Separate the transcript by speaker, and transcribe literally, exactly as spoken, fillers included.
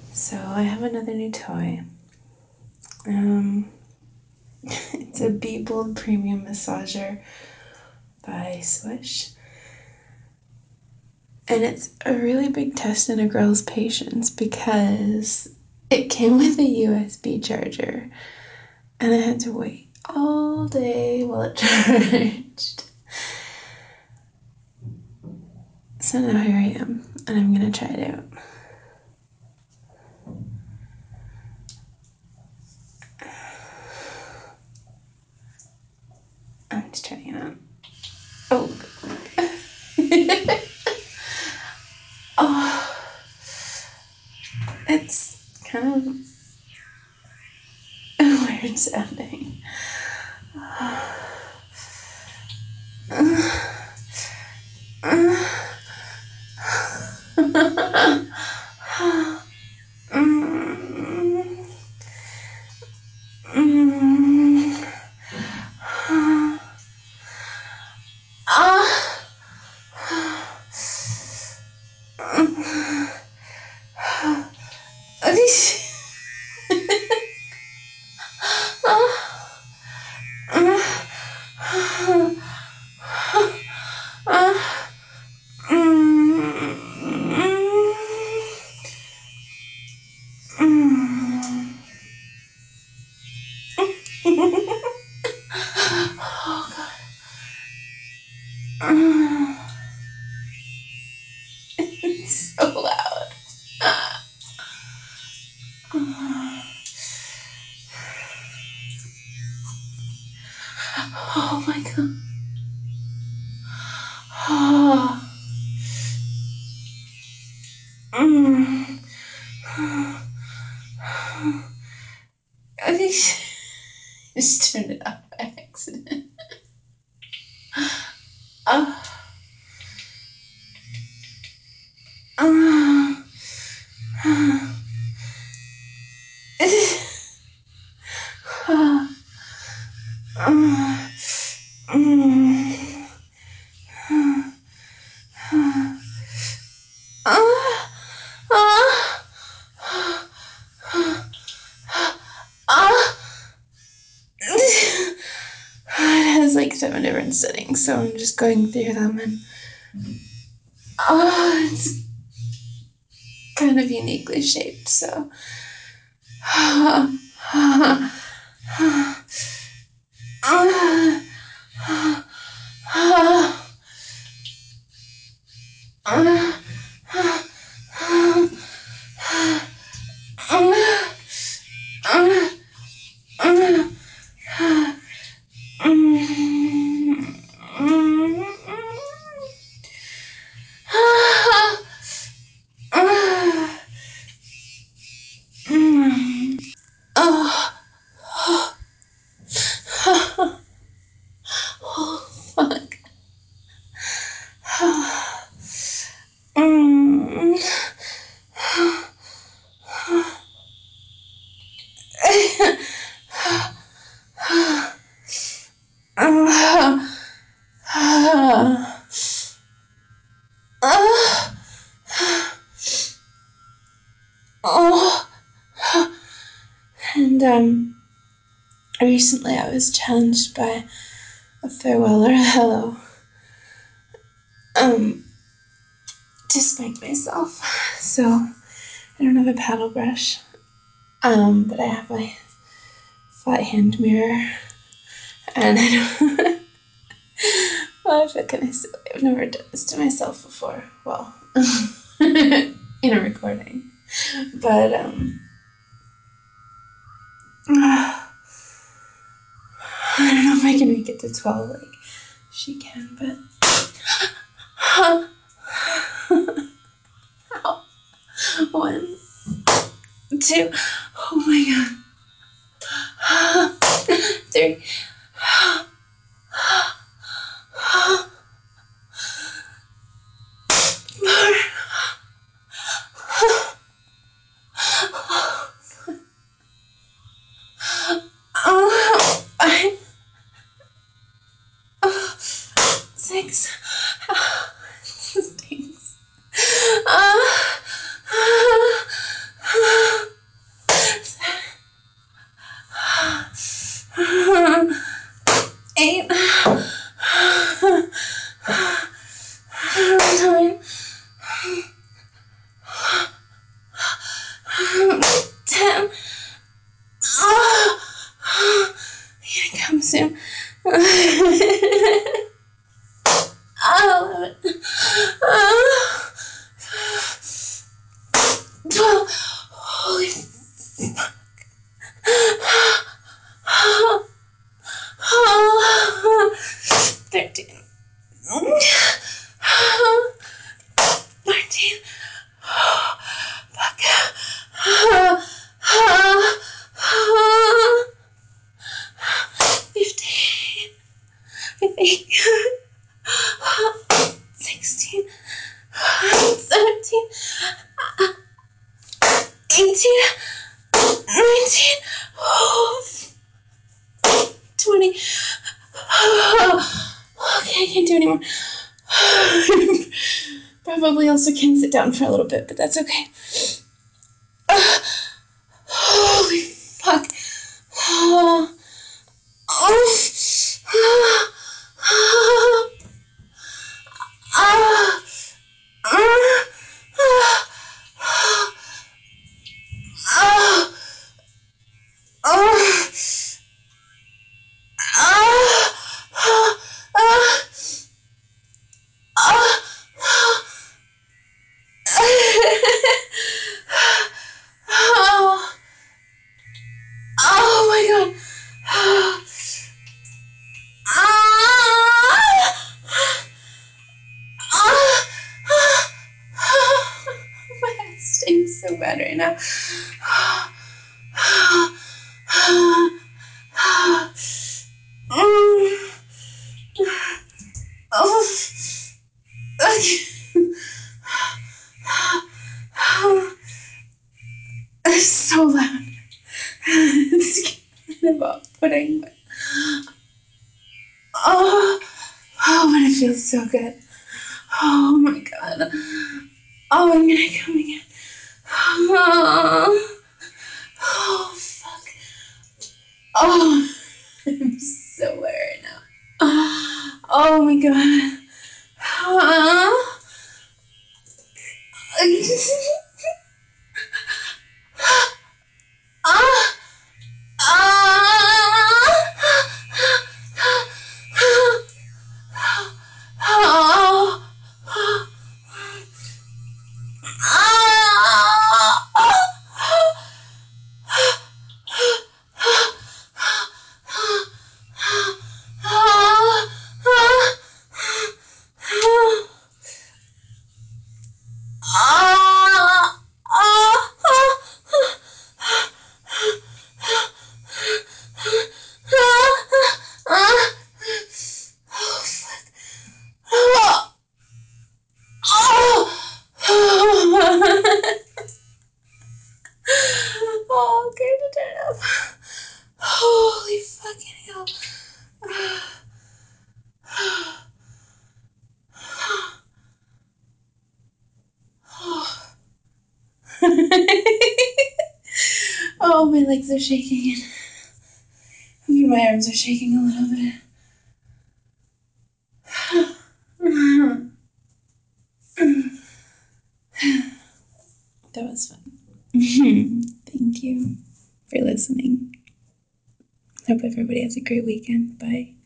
Speaker 1: So I have another new toy. Um, it's a Be Bold Premium Massager by Swish. And it's a really big test in a girl's patience because it came with a U S B charger and I had to wait all day while it charged. So now here I am and I'm gonna try it out. I'm just trying it out. Oh. Oh. It's kind of weird sounding. It's so loud. Oh my god. Oh. Mm. I just turned it off by accident. Oh. Oh. It has like seven different settings, so I'm just going through them and oh, it's kind of uniquely shaped, so fuck. And um recently I was challenged by a farewell or a hello um to spank myself. So I don't have a paddle brush, um, but I have my flat hand mirror, and I don't. Well, I feel kind of silly. I've never done this to myself before. Well, in a recording, but um, I don't know if I can make it to twelve like she can, but. One, two, oh my god. Three. Oh, five, oh, six. Oh, this stinks. Uh, uh, uh, twelve. Holy fuck. thirteen. fourteen. Fuck. fifteen. I think. sixteen. seventeen. eighteen. nineteen. twenty. Okay, I can't do anymore. Probably also can sit down for a little bit, but that's okay. Holy fuck. Oh. Oh my god. My head stinks so bad right now. It's so loud. It's kind of off-putting. Oh, oh, but it feels so good. Oh my god. Oh, I'm gonna come again. Oh, oh fuck. Oh, I'm so wet right now. Oh my god. Oh. Ah. Oh, okay, to turn it up. Holy fucking hell. Oh, my legs are shaking and even my arms are shaking a little bit. That was fun. Thank you for listening. Hope everybody has a great weekend. Bye.